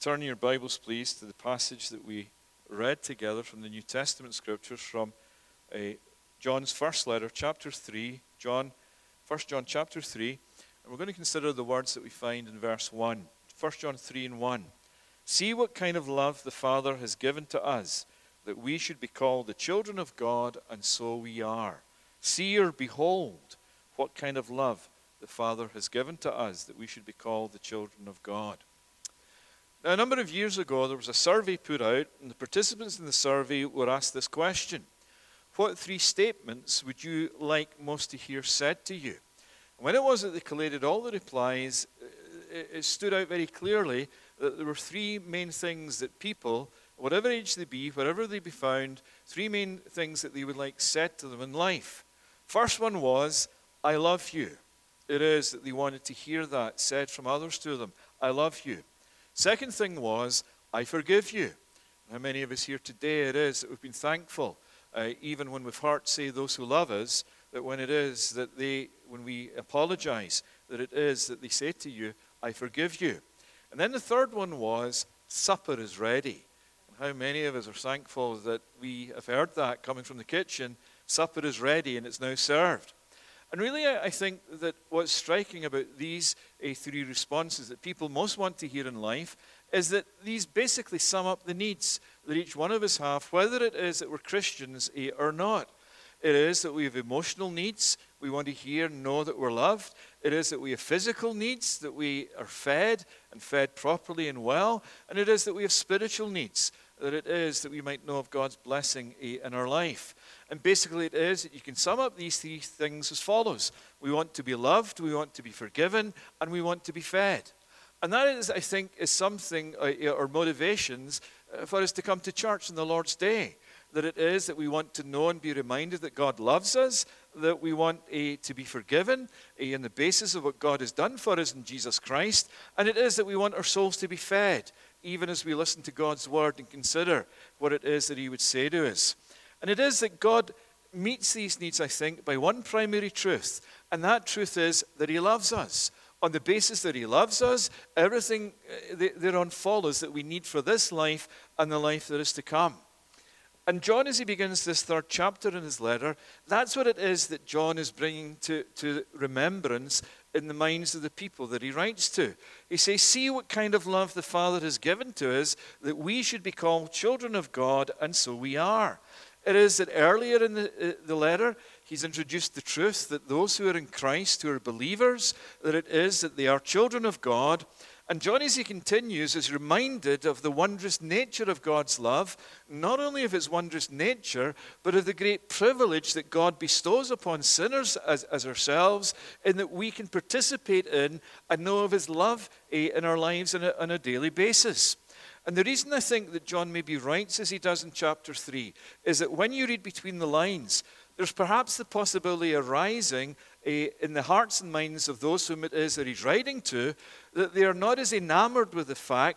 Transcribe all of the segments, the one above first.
Turn your Bibles, please, to the passage that we read together from the New Testament scriptures from John's first letter, chapter 3, 1 John chapter 3. And we're going to consider the words that we find in verse 1. 1 John 3 and 1. See what kind of love the Father has given to us, that we should be called the children of God, and so we are. See or behold what kind of love the Father has given to us, that we should be called the children of God. Now, a number of years ago, there was a survey put out, and the participants in the survey were asked this question: what three statements would you like most to hear said to you? And when it was that they collated all the replies, it stood out very clearly that there were three main things that people, whatever age they be, wherever they be found, three main things that they would like said to them in life. First one was, I love you. It is that they wanted to hear that said from others to them. I love you. Second thing was, I forgive you. How many of us here today it is that we've been thankful, even when we've heard say those who love us, that when it is that when we apologize, that it is that they say to you, I forgive you. And then the third one was, supper is ready. And how many of us are thankful that we have heard that coming from the kitchen, supper is ready and it's now served. And really, I think that what's striking about these three responses that people most want to hear in life is that these basically sum up the needs that each one of us have, whether it is that we're Christians or not. It is that we have emotional needs. We want to hear and know that we're loved. It is that we have physical needs, that we are fed and fed properly and well. And it is that we have spiritual needs, that it is that we might know of God's blessing in our life. And basically it is that you can sum up these three things as follows. We want to be loved, we want to be forgiven, and we want to be fed. And that is, I think, is something, or motivations for us to come to church on the Lord's Day. That it is that we want to know and be reminded that God loves us, that we want to be forgiven on the basis of what God has done for us in Jesus Christ. And it is that we want our souls to be fed, even as we listen to God's word and consider what it is that he would say to us. And it is that God meets these needs, I think, by one primary truth. And that truth is that he loves us. On the basis that he loves us, everything thereon follows that we need for this life and the life that is to come. And John, as he begins this third chapter in his letter, that's what it is that John is bringing to remembrance in the minds of the people that he writes to. He says, see what kind of love the Father has given to us, that we should be called children of God, and so we are. It is that earlier in the letter, he's introduced the truth that those who are in Christ, who are believers, that it is that they are children of God. And John, as he continues, is reminded of the wondrous nature of God's love, not only of his wondrous nature, but of the great privilege that God bestows upon sinners as ourselves, in that we can participate in and know of his love in our lives on a daily basis. And the reason I think that John maybe writes as he does in chapter 3 is that when you read between the lines, there's perhaps the possibility arising in the hearts and minds of those whom it is that he's writing to, that they are not as enamored with the fact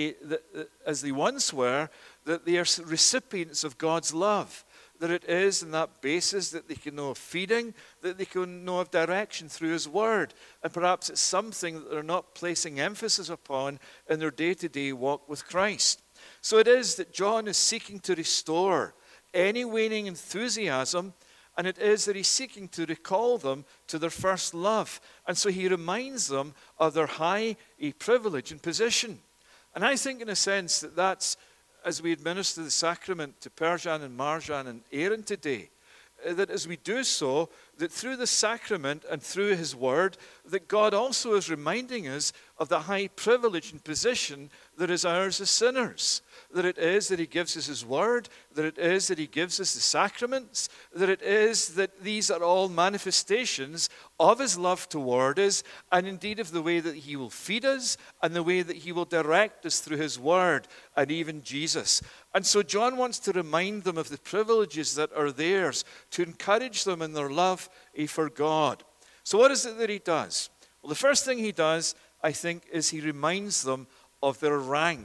as they once were, that they are recipients of God's love. That it is in that basis that they can know of feeding, that they can know of direction through his word. And perhaps it's something that they're not placing emphasis upon in their day-to-day walk with Christ. So it is that John is seeking to restore any waning enthusiasm, and it is that he's seeking to recall them to their first love. And so he reminds them of their high privilege and position. And I think in a sense that that's, as we administer the sacrament to Perjan and Marjan and Aaron today, that as we do so, that through the sacrament and through his word, that God also is reminding us of the high privilege and position that is ours as sinners. That it is that he gives us his word, that it is that he gives us the sacraments, that it is that these are all manifestations of his love toward us, and indeed of the way that he will feed us, and the way that he will direct us through his word, and even Jesus. And so John wants to remind them of the privileges that are theirs, to encourage them in their love for God. So what is it that he does? Well, the first thing he does, I think, is he reminds them of their rank.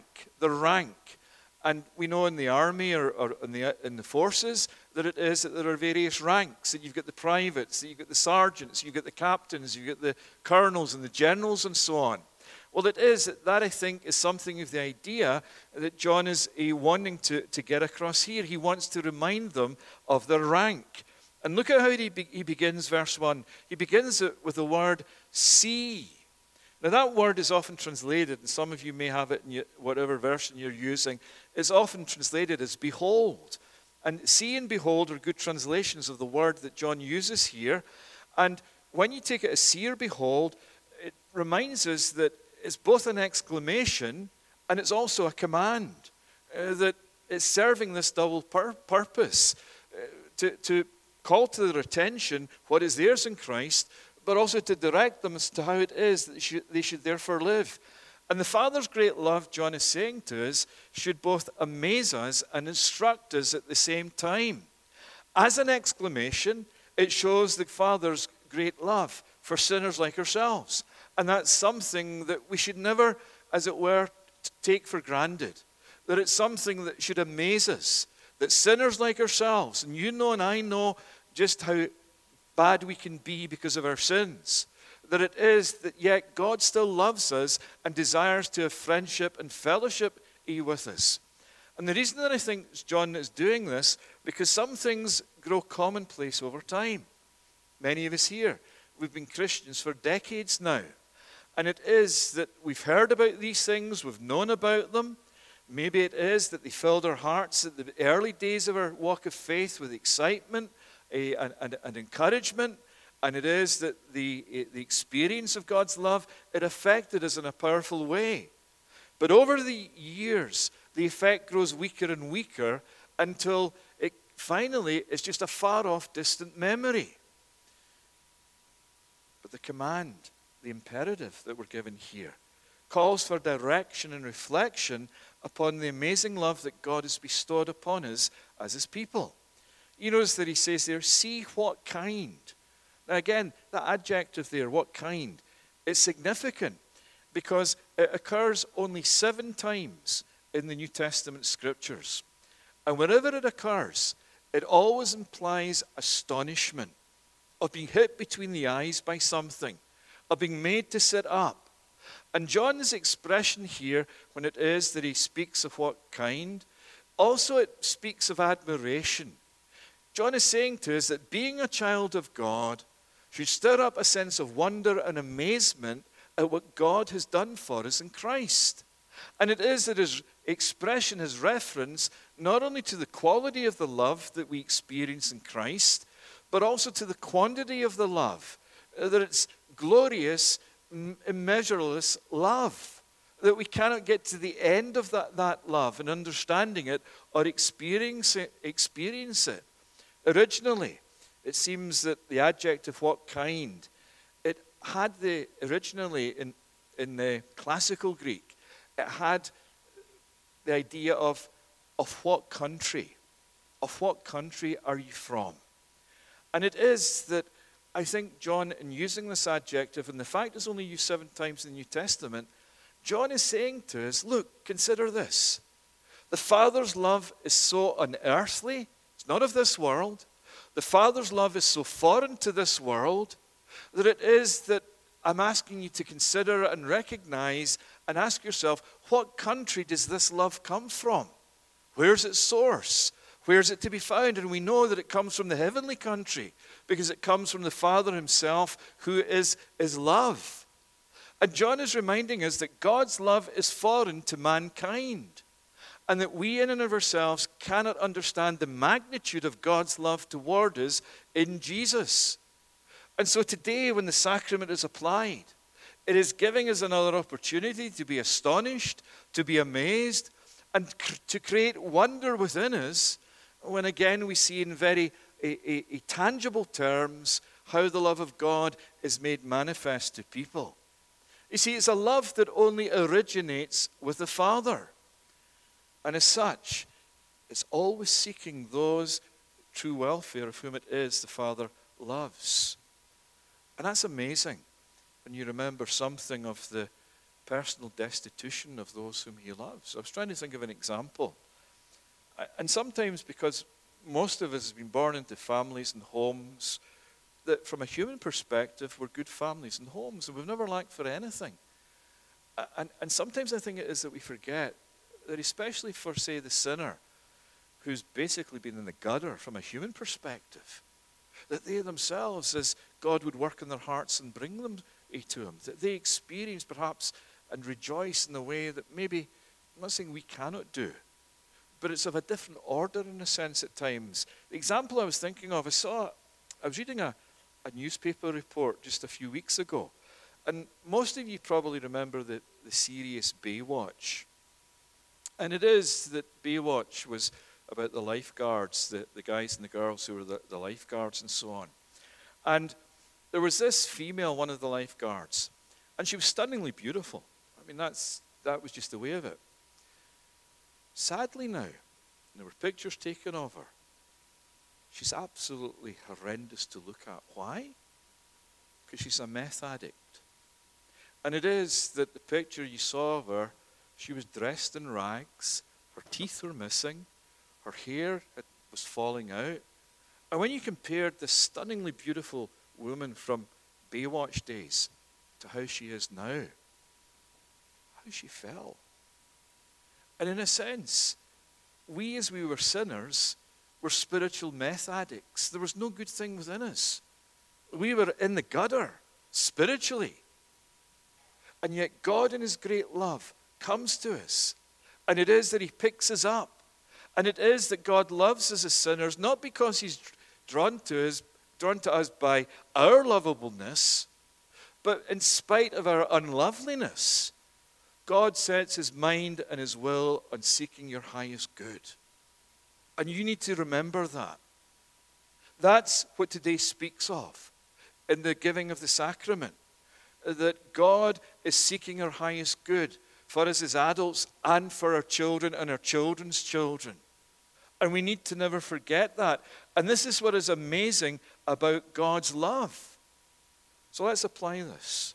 And we know in the army or in the forces that it is that there are various ranks. That you've got the privates, that you've got the sergeants, you've got the captains, you've got the colonels and the generals and so on. Well, it is. That, I think, is something of the idea that John is wanting to get across here. He wants to remind them of their rank. And look at how he begins verse 1. He begins it with the word see. Now, that word is often translated, and some of you may have it in whatever version you're using, is often translated as behold. And see and behold are good translations of the word that John uses here. And when you take it as see or behold, it reminds us that it's both an exclamation and it's also a command, that it's serving this double purpose, to call to their attention what is theirs in Christ, but also to direct them as to how it is that they should therefore live. And the Father's great love, John is saying to us, should both amaze us and instruct us at the same time. As an exclamation, it shows the Father's great love for sinners like ourselves. And that's something that we should never, as it were, take for granted. That it's something that should amaze us. That sinners like ourselves, and you know and I know just how bad we can be because of our sins. That it is that yet God still loves us and desires to have friendship and fellowship with us. And the reason that I think John is doing this, because some things grow commonplace over time. Many of us here, we've been Christians for decades now. And it is that we've heard about these things, we've known about them. Maybe it is that they filled our hearts at the early days of our walk of faith with excitement and encouragement. And it is that the experience of God's love, it affected us in a powerful way. But over the years, the effect grows weaker and weaker until it finally is just a far-off, distant memory. But the command, the imperative that we're given here, calls for direction and reflection upon the amazing love that God has bestowed upon us as his people. You notice that he says there, see what kind. Now again, that adjective there, what kind, is significant because it occurs only 7 times in the New Testament scriptures. And wherever it occurs, it always implies astonishment, of being hit between the eyes by something, of being made to sit up. And John's expression here, when it is that he speaks of what kind, also it speaks of admiration. John is saying to us that being a child of God should stir up a sense of wonder and amazement at what God has done for us in Christ. And it is that his expression, his reference, not only to the quality of the love that we experience in Christ, but also to the quantity of the love, that it's glorious, immeasureless love, that we cannot get to the end of that love and understanding it or experience it. Originally, it seems that the adjective what kind, it had originally in the classical Greek, it had the idea of what country. Of what country are you from? And it is that I think John, in using this adjective, and the fact it's only used 7 times in the New Testament, John is saying to us, look, consider this. The Father's love is so unearthly, it's not of this world. The Father's love is so foreign to this world that it is that I'm asking you to consider and recognize and ask yourself, what country does this love come from? Where's its source? Where is it to be found? And we know that it comes from the heavenly country because it comes from the Father himself who is love. And John is reminding us that God's love is foreign to mankind and that we in and of ourselves cannot understand the magnitude of God's love toward us in Jesus. And so today when the sacrament is applied, it is giving us another opportunity to be astonished, to be amazed, and to create wonder within us when again we see in very tangible terms how the love of God is made manifest to people. You see, it's a love that only originates with the Father. And as such, it's always seeking those true welfare of whom it is the Father loves. And that's amazing when you remember something of the personal destitution of those whom he loves. I was trying to think of an example. And sometimes because most of us have been born into families and homes that from a human perspective were good families and homes, and we've never lacked for anything. And sometimes I think it is that we forget that, especially for, say, the sinner who's basically been in the gutter from a human perspective, that they themselves, as God would work in their hearts and bring them to him, that they experience perhaps and rejoice in a way that maybe, I'm not saying we cannot do, but it's of a different order in a sense at times. The example I was thinking of, I was reading a newspaper report just a few weeks ago, and most of you probably remember the series Baywatch. And it is that Baywatch was about the lifeguards, the guys and the girls who were the lifeguards and so on. And there was this female, one of the lifeguards, and she was stunningly beautiful. I mean, that was just the way of it. Sadly now, there were pictures taken of her. She's absolutely horrendous to look at. Why? Because she's a meth addict. And it is that the picture you saw of her, she was dressed in rags, her teeth were missing, her hair was falling out. And when you compared this stunningly beautiful woman from Baywatch days to how she is now, how she fell. And in a sense, we as we were sinners were spiritual meth addicts. There was no good thing within us. We were in the gutter spiritually. And yet God in his great love comes to us. And it is that he picks us up. And it is that God loves us as sinners, not because he's drawn to us by our lovableness, but in spite of our unloveliness, God sets his mind and his will on seeking your highest good. And you need to remember that. That's what today speaks of in the giving of the sacrament. That God is seeking our highest good for us as adults and for our children and our children's children. And we need to never forget that. And this is what is amazing about God's love. So let's apply this.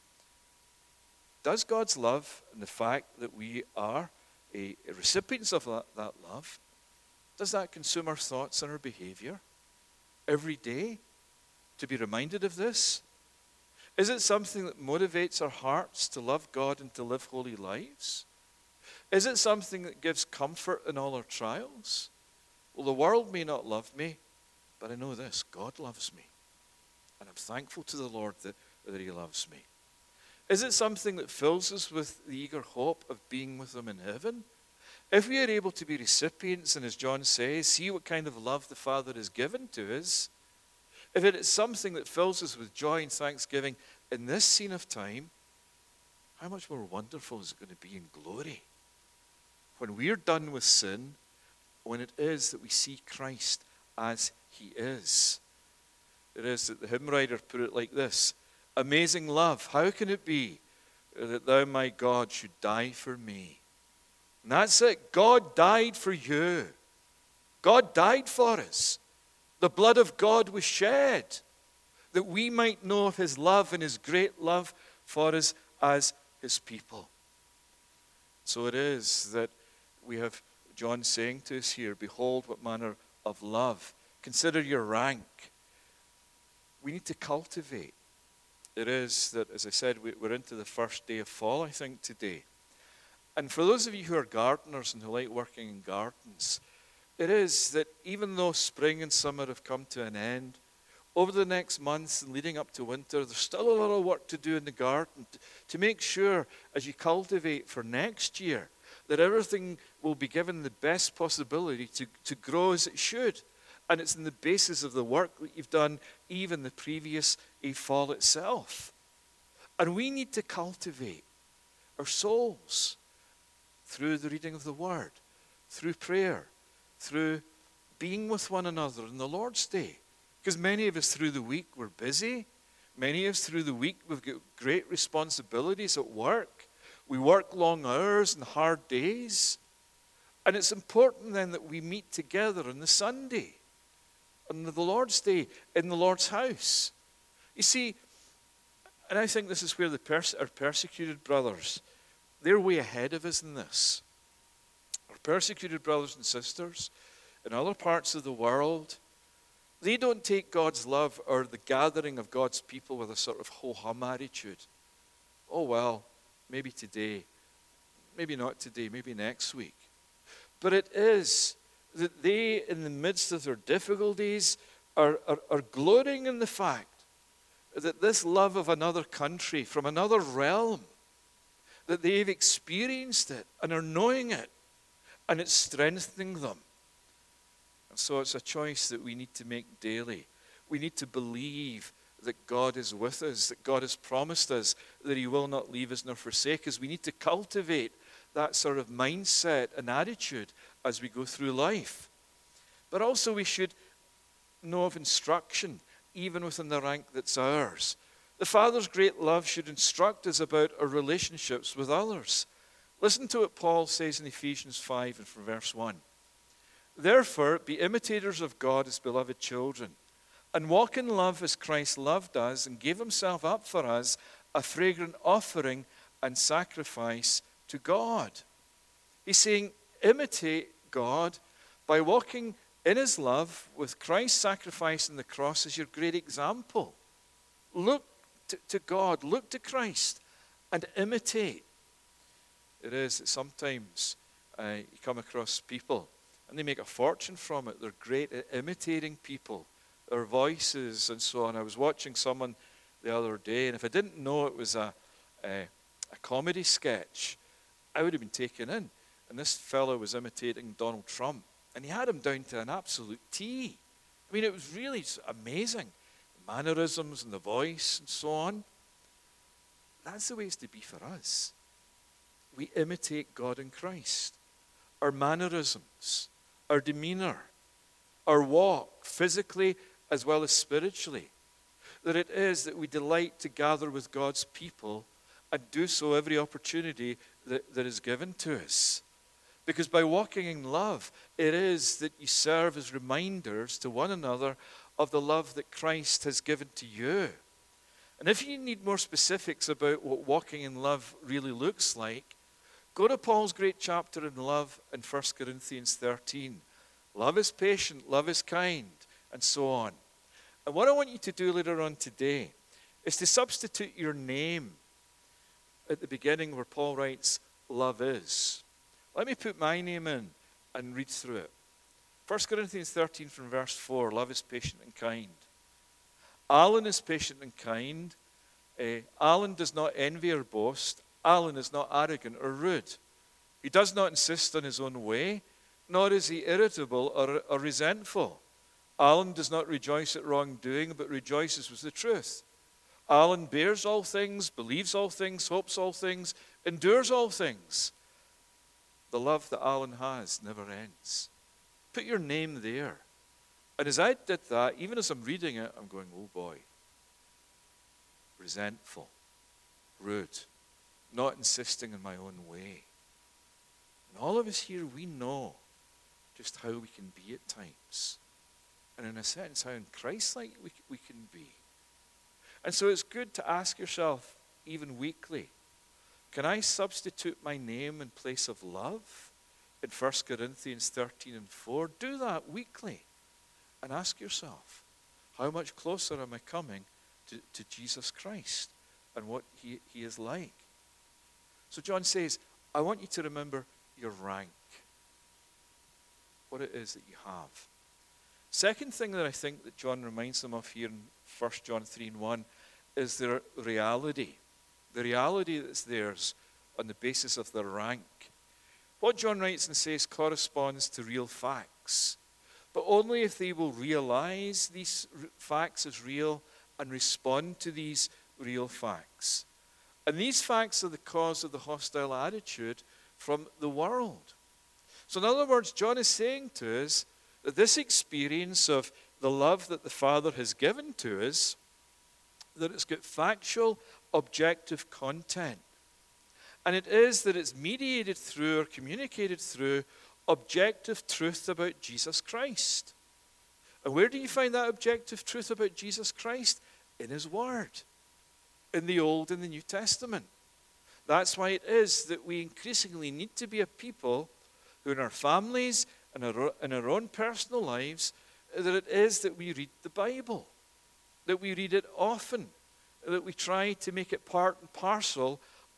Does God's love and the fact that we are recipients of that love, does that consume our thoughts and our behavior every day to be reminded of this? Is it something that motivates our hearts to love God and to live holy lives? Is it something that gives comfort in all our trials? Well, the world may not love me, but I know this, God loves me. And I'm thankful to the Lord that he loves me. Is it something that fills us with the eager hope of being with him in heaven? If we are able to be recipients, and as John says, see what kind of love the Father has given to us, if it is something that fills us with joy and thanksgiving in this scene of time, how much more wonderful is it going to be in glory? When we're done with sin, when it is that we see Christ as he is. It is that the hymn writer put it like this: amazing love, how can it be that thou, my God, should die for me? And that's it. God died for you. God died for us. The blood of God was shed that we might know of his love and his great love for us as his people. So it is that we have John saying to us here, behold what manner of love. Consider your rank. We need to cultivate. It is that, as I said, we're into the first day of fall, I think, today. And for those of you who are gardeners and who like working in gardens, it is that even though spring and summer have come to an end, over the next months and leading up to winter, there's still a lot of work to do in the garden to make sure, as you cultivate for next year, that everything will be given the best possibility to grow as it should. And it's in the basis of the work that you've done even the previous fall itself. And we need to cultivate our souls through the reading of the Word, through prayer, through being with one another on the Lord's Day. Because many of us through the week we're busy. Many of us through the week we've got great responsibilities at work. We work long hours and hard days. And it's important then that we meet together on the Sunday, on the Lord's Day, in the Lord's house. You see, and I think this is where our persecuted brothers, they're way ahead of us in this. Our persecuted brothers and sisters in other parts of the world, they don't take God's love or the gathering of God's people with a sort of ho-hum attitude. Oh well, maybe today, maybe not today, maybe next week. But it is that they, in the midst of their difficulties, are glorying in the fact that this love of another country, from another realm, that they've experienced it and are knowing it, and it's strengthening them. And so it's a choice that we need to make daily. We need to believe that God is with us, that God has promised us that he will not leave us nor forsake us. We need to cultivate that sort of mindset and attitude as we go through life. But also we should know of instruction, even within the rank that's ours. The Father's great love should instruct us about our relationships with others. Listen to what Paul says in Ephesians 5 and from verse 1. Therefore, be imitators of God as beloved children, and walk in love as Christ loved us and gave himself up for us, a fragrant offering and sacrifice to God. He's saying, imitate God by walking in his love with Christ's sacrifice on the cross as your great example. Look to God, look to Christ, and imitate. It is that sometimes you come across people and they make a fortune from it. They're great at imitating people, their voices and so on. I was watching someone the other day, and if I didn't know it was a comedy sketch, I would have been taken in. And this fellow was imitating Donald Trump, and he had him down to an absolute T. I mean, it was really amazing. The mannerisms and the voice and so on. That's the way it's to be for us. We imitate God in Christ. Our mannerisms, our demeanor, our walk, physically as well as spiritually. That it is that we delight to gather with God's people and do so every opportunity that is given to us. Because by walking in love, it is that you serve as reminders to one another of the love that Christ has given to you. And if you need more specifics about what walking in love really looks like, go to Paul's great chapter in love in 1 Corinthians 13. Love is patient, love is kind, and so on. And what I want you to do later on today is to substitute your name at the beginning where Paul writes, love is. Let me put my name in and read through it. 1 Corinthians 13 from verse 4, love is patient and kind. Alan is patient and kind. Alan does not envy or boast. Alan is not arrogant or rude. He does not insist on his own way, nor is he irritable or resentful. Alan does not rejoice at wrongdoing, but rejoices with the truth. Alan bears all things, believes all things, hopes all things, endures all things. The love that Alan has never ends. Put your name there. And as I did that, even as I'm reading it, I'm going, oh boy. Resentful, rude, not insisting on my own way. And all of us here, we know just how we can be at times. And in a sense, how in Christ-like we can be. And so it's good to ask yourself, even weekly, can I substitute my name in place of love in 1 Corinthians 13 and 4? Do that weekly. And ask yourself, how much closer am I coming to Jesus Christ and what he is like? So John says, I want you to remember your rank, what it is that you have. Second thing that I think that John reminds them of here in 1 John 3 and 1 is their reality. The reality that's theirs on the basis of their rank. What John writes and says corresponds to real facts, but only if they will realize these facts as real and respond to these real facts. And these facts are the cause of the hostile attitude from the world. So in other words, John is saying to us that this experience of the love that the Father has given to us, that it's got factual, objective content. And it is that it's mediated through or communicated through objective truth about Jesus Christ. And where do you find that objective truth about Jesus Christ? In his Word. In the Old and the New Testament. That's why it is that we increasingly need to be a people who in our families and in our own personal lives, that it is that we read the Bible. That we read it often. That we try to make it part and parcel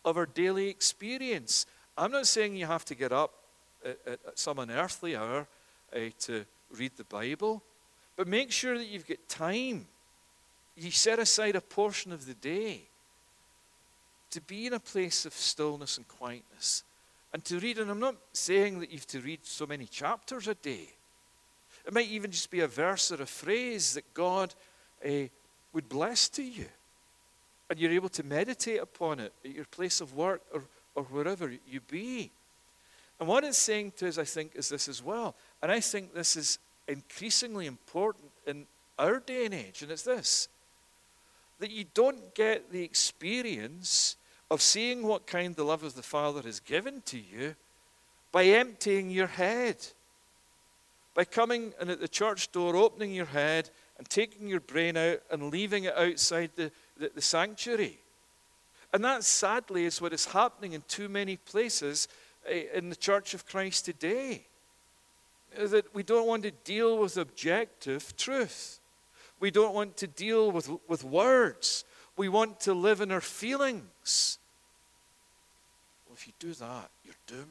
of our daily experience. I'm not saying you have to get up at some unearthly hour to read the Bible, but make sure that you've got time. You set aside a portion of the day to be in a place of stillness and quietness and to read. And I'm not saying that you have to read so many chapters a day. It might even just be a verse or a phrase that God would bless to you. And you're able to meditate upon it at your place of work or wherever you be. And what it's saying to us, I think, is this as well. And I think this is increasingly important in our day and age. And it's this: that you don't get the experience of seeing what kind the love of the Father has given to you by emptying your head. By coming and at the church door, opening your head and taking your brain out and leaving it outside the sanctuary. And that, sadly, is what is happening in too many places in the Church of Christ today. That we don't want to deal with objective truth. We don't want to deal with words. We want to live in our feelings. Well, if you do that, you're doomed.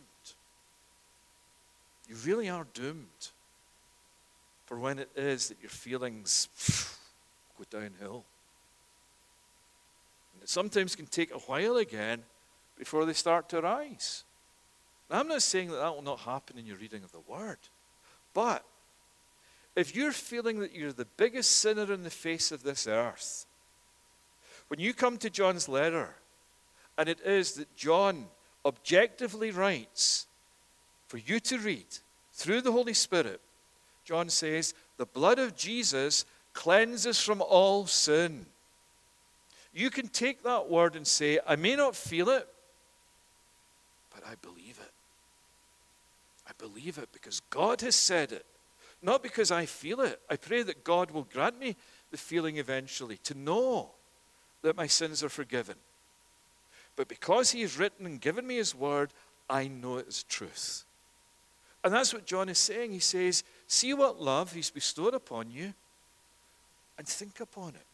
You really are doomed. For when it is that your feelings go downhill. And it sometimes can take a while again before they start to rise. Now, I'm not saying that will not happen in your reading of the Word. But if you're feeling that you're the biggest sinner in the face of this earth, when you come to John's letter, and it is that John objectively writes for you to read through the Holy Spirit, John says, the blood of Jesus cleanses from all sin. You can take that word and say, I may not feel it, but I believe it. I believe it because God has said it, not because I feel it. I pray that God will grant me the feeling eventually to know that my sins are forgiven. But because he has written and given me his word, I know it is truth. And that's what John is saying. He says, see what love he's bestowed upon you and think upon it.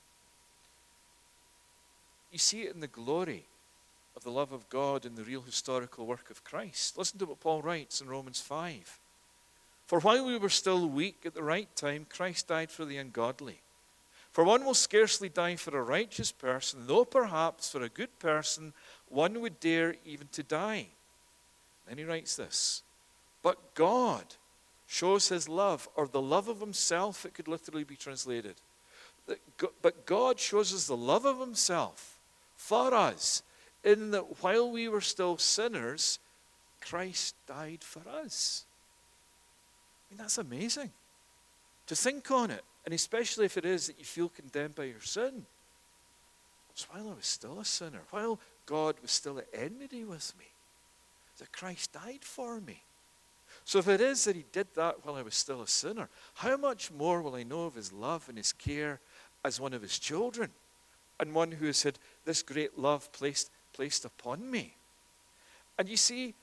You see it in the glory of the love of God in the real historical work of Christ. Listen to what Paul writes in Romans 5. For while we were still weak, at the right time, Christ died for the ungodly. For one will scarcely die for a righteous person, though perhaps for a good person one would dare even to die. Then he writes this. But God shows his love, or the love of himself, it could literally be translated. But God shows us the love of himself for us, in that while we were still sinners, Christ died for us. I mean, that's amazing to think on it, and especially if it is that you feel condemned by your sin. It's while I was still a sinner, while God was still at enmity with me, that Christ died for me. So if it is that he did that while I was still a sinner, how much more will I know of his love and his care as one of his children, and one who has had this great love placed upon me? And you see,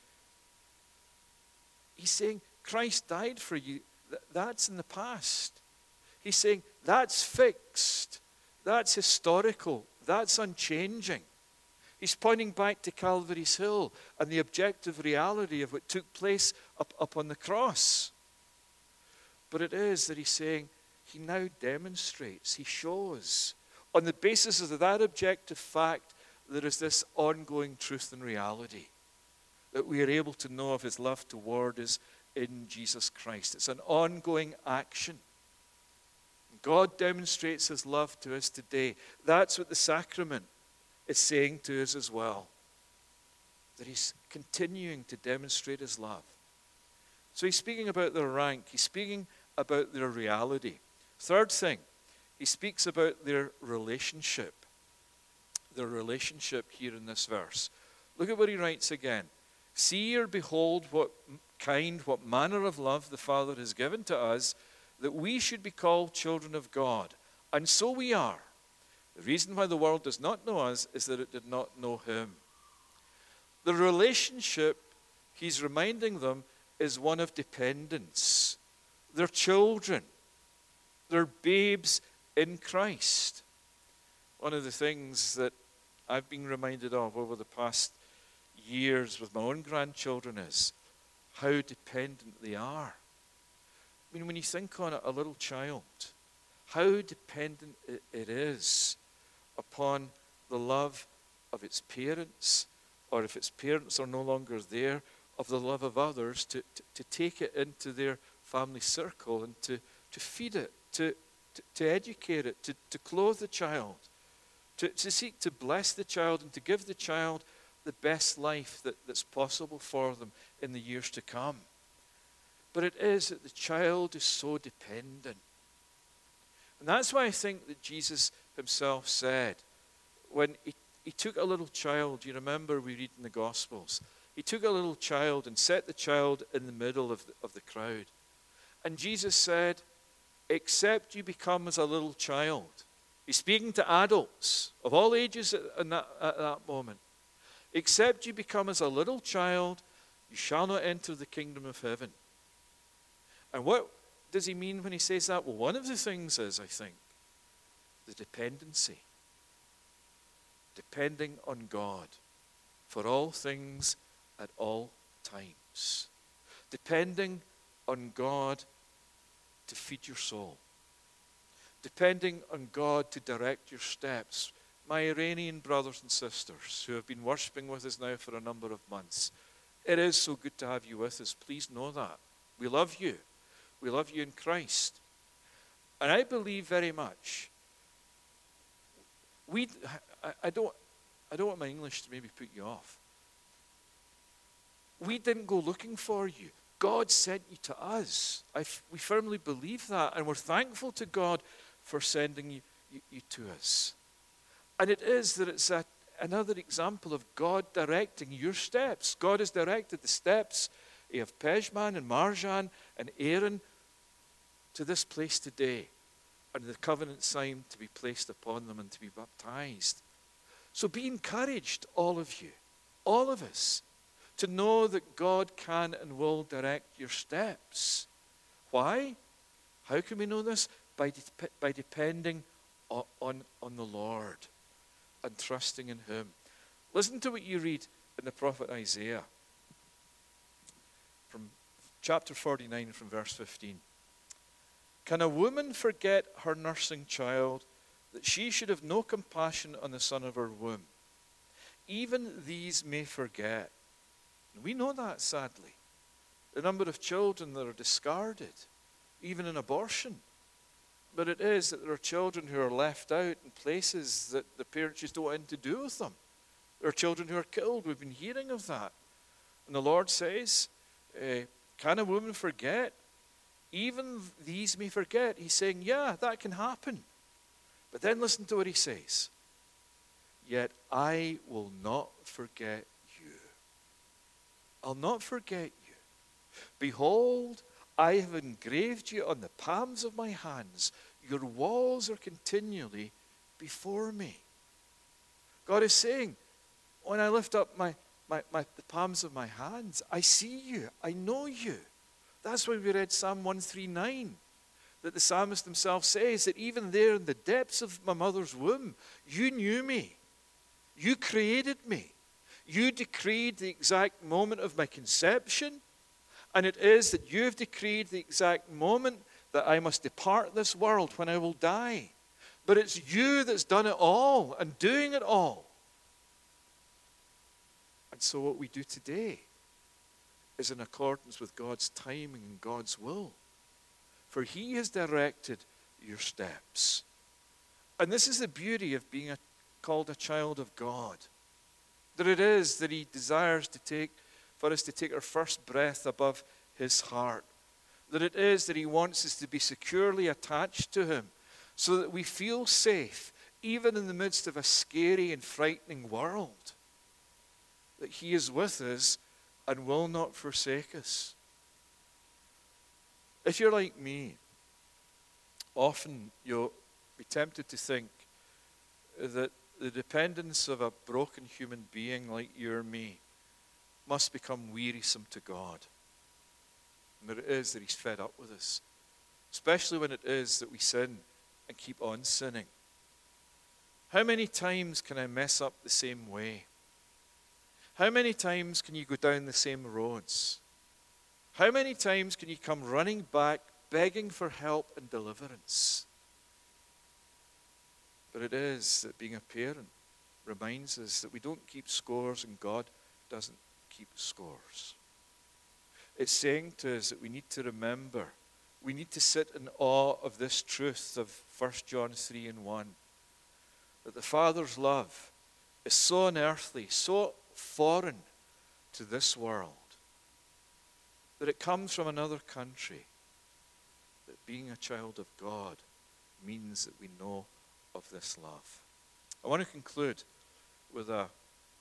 he's saying, Christ died for you. That's in the past. He's saying, that's fixed. That's historical. That's unchanging. He's pointing back to Calvary's Hill and the objective reality of what took place up on the cross. But it is that he's saying he now demonstrates, he shows, on the basis of that objective fact, there is this ongoing truth and reality that we are able to know of his love toward us in Jesus Christ. It's an ongoing action. God demonstrates his love to us today. That's what the sacrament is saying to us as well. That he's continuing to demonstrate his love. So he's speaking about their rank. He's speaking about their reality. Third thing, he speaks about their relationship. Their relationship here in this verse. Look at what he writes again. See or behold what manner of love the Father has given to us, that we should be called children of God. And so we are. The reason why the world does not know us is that it did not know him. The relationship, he's reminding them, is one of dependence. They're children. They're babes in Christ. One of the things that I've been reminded of over the past years with my own grandchildren is how dependent they are. I mean, when you think on it, a little child, how dependent it is upon the love of its parents, or if its parents are no longer there, of the love of others, to take it into their family circle and to feed it, to educate it, to clothe the child, to seek to bless the child and to give the child the best life that's possible for them in the years to come. But it is that the child is so dependent. And that's why I think that Jesus himself said, when he took a little child, you remember we read in the Gospels, he took a little child and set the child in the middle of the crowd. And Jesus said, except you become as a little child. He's speaking to adults of all ages at that moment. Except you become as a little child, you shall not enter the kingdom of heaven. And what does he mean when he says that? Well, one of the things is, I think, the dependency. Depending on God for all things at all times. Depending on God to feed your soul. Depending on God to direct your steps. My Iranian brothers and sisters who have been worshiping with us now for a number of months, it is so good to have you with us. Please know that. We love you. We love you in Christ. And I believe very much, I don't want my English to maybe put you off. We didn't go looking for you. God sent you to us. We firmly believe that, and we're thankful to God for sending you to us. And it is that it's another example of God directing your steps. God has directed the steps of Pejman and Marjan and Aaron to this place today, and the covenant sign to be placed upon them and to be baptized. So be encouraged, all of you, all of us, to know that God can and will direct your steps. Why? How can we know this? By depending on the Lord and trusting in him. Listen to what you read in the prophet Isaiah from chapter 49 from verse 15. Can a woman forget her nursing child, that she should have no compassion on the son of her womb? Even these may forget. And we know that, sadly. The number of children that are discarded, even in abortion. But it is that there are children who are left out in places that the parents just don't want anything to do with them. There are children who are killed. We've been hearing of that. And the Lord says, can a woman forget? Even these may forget. He's saying, yeah, that can happen. But then listen to what he says. Yet I will not forget you. I'll not forget you. Behold, I have engraved you on the palms of my hands. Your walls are continually before me. God is saying, when I lift up the palms of my hands, I see you. I know you. That's why we read Psalm 139, that the psalmist himself says that even there in the depths of my mother's womb, you knew me. You created me. You decreed the exact moment of my conception. And it is that you have decreed the exact moment that I must depart this world, when I will die. But it's you that's done it all and doing it all. And so what we do today is in accordance with God's timing and God's will. For he has directed your steps. And this is the beauty of being called a child of God. That it is that he desires for us to take our first breath above his heart. That it is that he wants us to be securely attached to him so that we feel safe even in the midst of a scary and frightening world. That he is with us and will not forsake us. If you're like me, often you'll be tempted to think that the dependence of a broken human being like you or me must become wearisome to God. And that it is that he's fed up with us. Especially when it is that we sin and keep on sinning. How many times can I mess up the same way? How many times can you go down the same roads? How many times can you come running back, begging for help and deliverance? But it is that being a parent reminds us that we don't keep scores and God doesn't keep scores. It's saying to us that we need to remember, we need to sit in awe of this truth of 1 John 3 and 1, that the Father's love is so unearthly, so foreign to this world, that it comes from another country, that being a child of God means that we know of this love. I want to conclude with an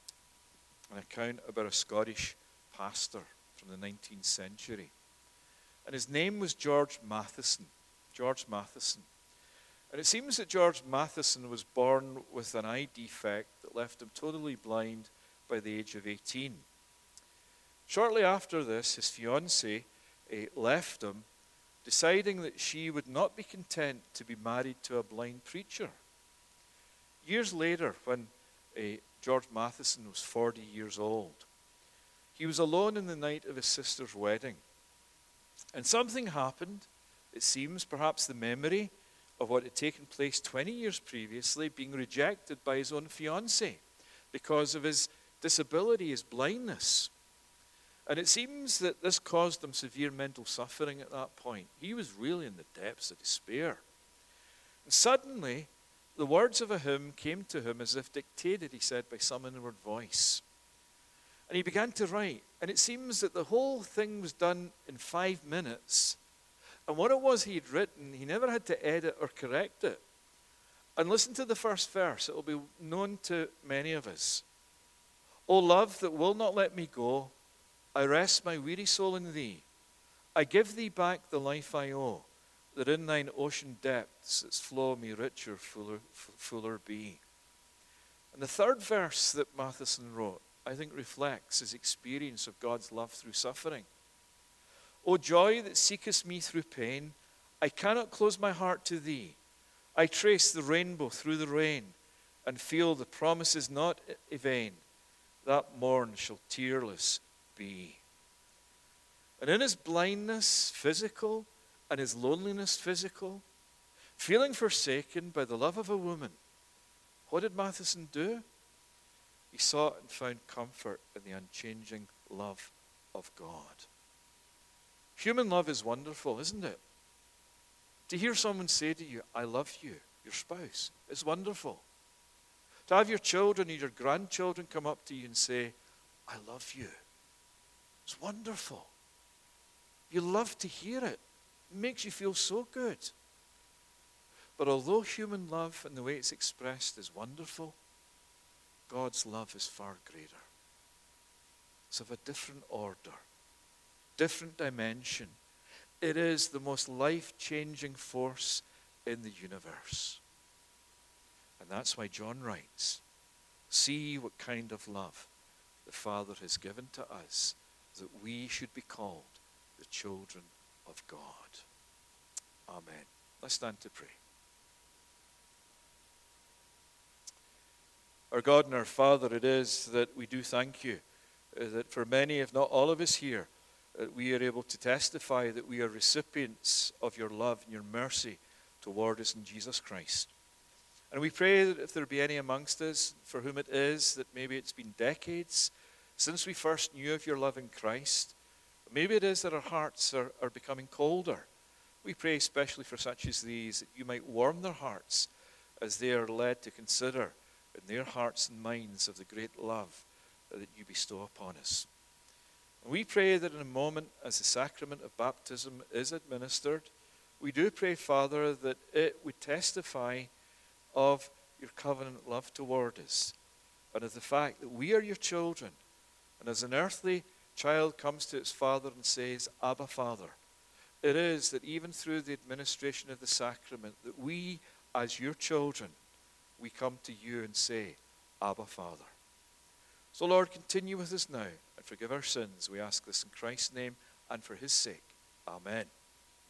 account about a Scottish pastor from the 19th century. And his name was George Matheson. George Matheson. And it seems that George Matheson was born with an eye defect that left him totally blind by the age of 18. Shortly after this, his fiancée left him, deciding that she would not be content to be married to a blind preacher. Years later, when George Matheson was 40 years old, he was alone in the night of his sister's wedding. And something happened, it seems, perhaps the memory of what had taken place 20 years previously, being rejected by his own fiancée because of his disability, his blindness. And it seems that this caused him severe mental suffering at that point. He was really in the depths of despair. And suddenly, the words of a hymn came to him as if dictated, he said, by some inward voice. And he began to write. And it seems that the whole thing was done in 5 minutes. And what it was he had written, he never had to edit or correct it. And listen to the first verse. It will be known to many of us. O love that will not let me go, I rest my weary soul in thee. I give thee back the life I owe, that in thine ocean depths its flow me richer, fuller be. And the third verse that Matheson wrote, I think, reflects his experience of God's love through suffering. O joy that seekest me through pain, I cannot close my heart to thee. I trace the rainbow through the rain and feel the promise is not vain. That morn shall tearless be. And in his blindness, physical, and his loneliness, physical, feeling forsaken by the love of a woman, what did Matheson do? He sought and found comfort in the unchanging love of God. Human love is wonderful, isn't it? To hear someone say to you, I love you, your spouse, is wonderful. To have your children or your grandchildren come up to you and say, I love you, it's wonderful. You love to hear it. It makes you feel so good. But although human love and the way it's expressed is wonderful, God's love is far greater. It's of a different order, different dimension. It is the most life-changing force in the universe. And that's why John writes, see what kind of love the Father has given to us, that we should be called the children of God. Amen. Let's stand to pray. Our God and our Father, it is that we do thank you, that for many, if not all of us here, we are able to testify that we are recipients of your love and your mercy toward us in Jesus Christ. And we pray that if there be any amongst us for whom it is that maybe it's been decades since we first knew of your love in Christ, maybe it is that our hearts are becoming colder. We pray especially for such as these, that you might warm their hearts as they are led to consider in their hearts and minds of the great love that you bestow upon us. And we pray that in a moment as the sacrament of baptism is administered, we do pray, Father, that it would testify of your covenant love toward us, and of the fact that we are your children. And as an earthly child comes to its father and says, Abba, Father, it is that even through the administration of the sacrament, that we, as your children, we come to you and say, Abba, Father. So, Lord, continue with us now and forgive our sins. We ask this in Christ's name and for his sake. Amen.